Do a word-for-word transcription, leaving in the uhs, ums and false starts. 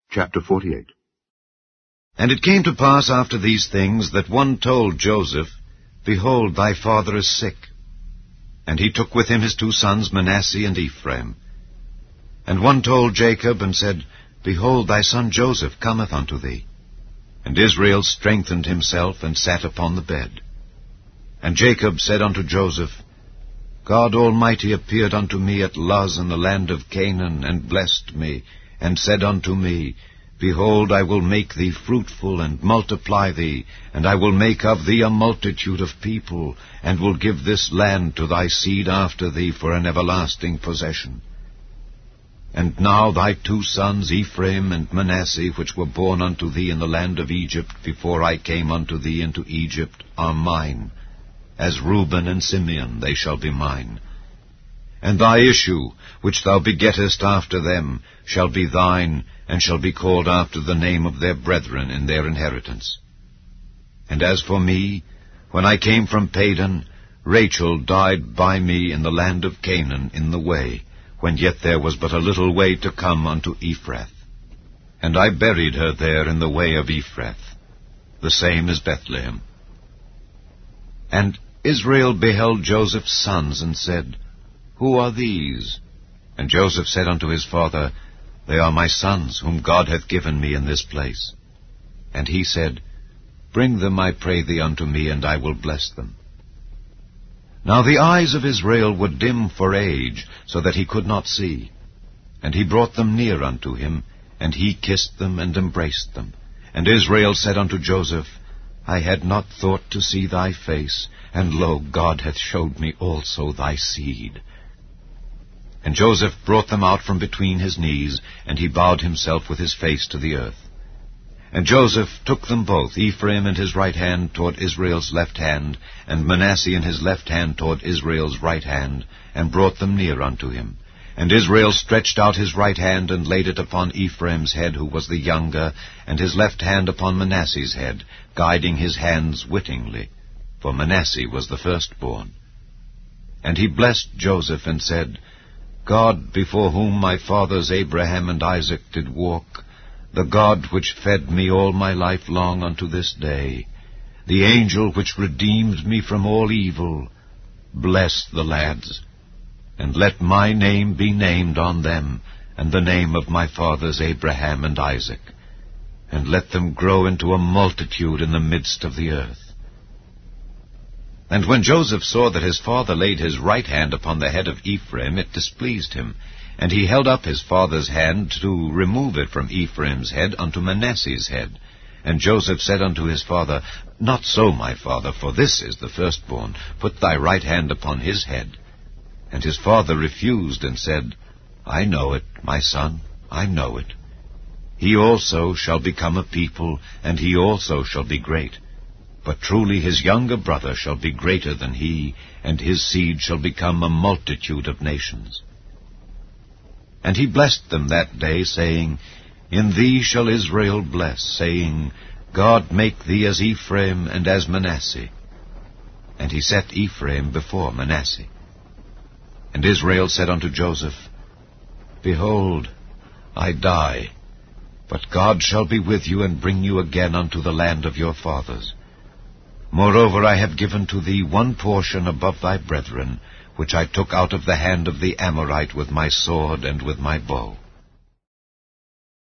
Chapter forty-eight. And it came to pass after these things that one told Joseph, Behold, thy father is sick. And he took with him his two sons, Manasseh and Ephraim. And one told Jacob, and said, Behold, thy son Joseph cometh unto thee. And Israel strengthened himself, and sat upon the bed. And Jacob said unto Joseph, God Almighty appeared unto me at Luz in the land of Canaan, and blessed me, and said unto me, Behold, I will make thee fruitful, and multiply thee, and I will make of thee a multitude of people, and will give this land to thy seed after thee for an everlasting possession. And now thy two sons, Ephraim and Manasseh, which were born unto thee in the land of Egypt, before I came unto thee into Egypt, are mine. As Reuben and Simeon they shall be mine. And thy issue, which thou begettest after them, shall be thine, and shall be called after the name of their brethren in their inheritance. And as for me, when I came from Padan, Rachel died by me in the land of Canaan in the way, when yet there was but a little way to come unto Ephrath. And I buried her there in the way of Ephrath. The same is Bethlehem. And Israel beheld Joseph's sons, and said, Who are these? And Joseph said unto his father, They are my sons, whom God hath given me in this place. And he said, Bring them, I pray thee, unto me, and I will bless them. Now the eyes of Israel were dim for age, so that he could not see. And he brought them near unto him, and he kissed them and embraced them. And Israel said unto Joseph, I had not thought to see thy face, and lo, God hath showed me also thy seed. And Joseph brought them out from between his knees, and he bowed himself with his face to the earth. And Joseph took them both, Ephraim in his right hand toward Israel's left hand, and Manasseh in his left hand toward Israel's right hand, and brought them near unto him. And Israel stretched out his right hand, and laid it upon Ephraim's head, who was the younger, and his left hand upon Manasseh's head, guiding his hands wittingly, for Manasseh was the firstborn. And he blessed Joseph, and said, God, before whom my fathers Abraham and Isaac did walk, the God which fed me all my life long unto this day, the angel which redeemed me from all evil, bless the lads, and let my name be named on them, and the name of my fathers Abraham and Isaac, and let them grow into a multitude in the midst of the earth. And when Joseph saw that his father laid his right hand upon the head of Ephraim, it displeased him. And he held up his father's hand to remove it from Ephraim's head unto Manasseh's head. And Joseph said unto his father, Not so, my father, for this is the firstborn. Put thy right hand upon his head. And his father refused, and said, I know it, my son, I know it. He also shall become a people, and he also shall be great. But truly his younger brother shall be greater than he, and his seed shall become a multitude of nations. And he blessed them that day, saying, In thee shall Israel bless, saying, God make thee as Ephraim and as Manasseh. And he set Ephraim before Manasseh. And Israel said unto Joseph, Behold, I die, but God shall be with you, and bring you again unto the land of your fathers. Moreover, I have given to thee one portion above thy brethren, which I took out of the hand of the Amorite with my sword and with my bow.